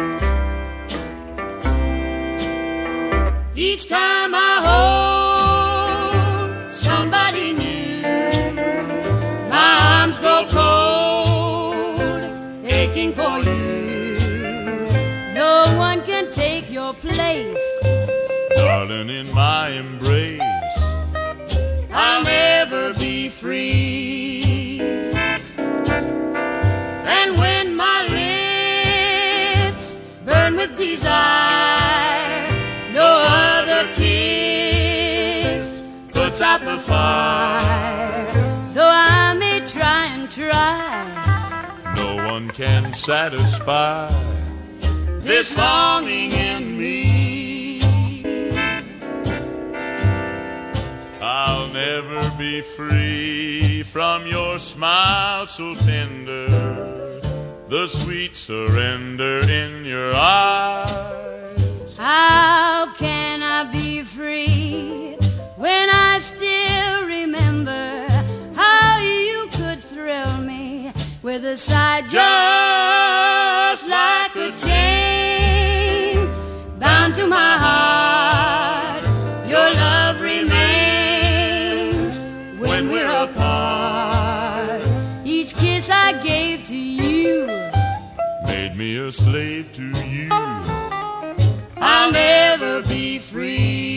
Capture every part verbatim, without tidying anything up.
Each time I hold somebody new, my arms grow cold, aching for you. No one can take your place, darling, in my embrace. I'll never be free. And when my lips burn with desire, no other kiss puts out the fire. though I may try and try, No one can satisfy this longing in me. I'll never be free from your smile so tender, the sweet surrender in your eyes. how can I be free when I still remember how you could thrill me with a sigh just like a chain bound to my heart? Your love remains when we're apart. Each kiss I gave to you Made me a slave to you. I'll never be free.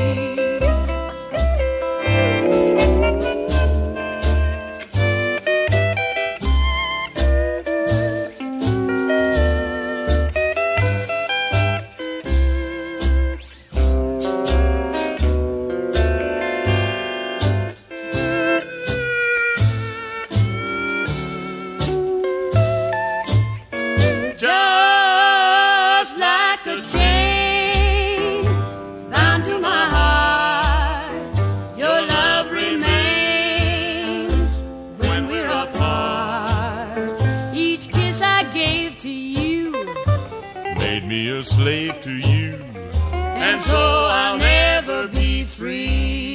Just like a chain bound to my heart, your love remains when we're apart. Each kiss I gave to you Made me a slave to you. and so I'll never be free.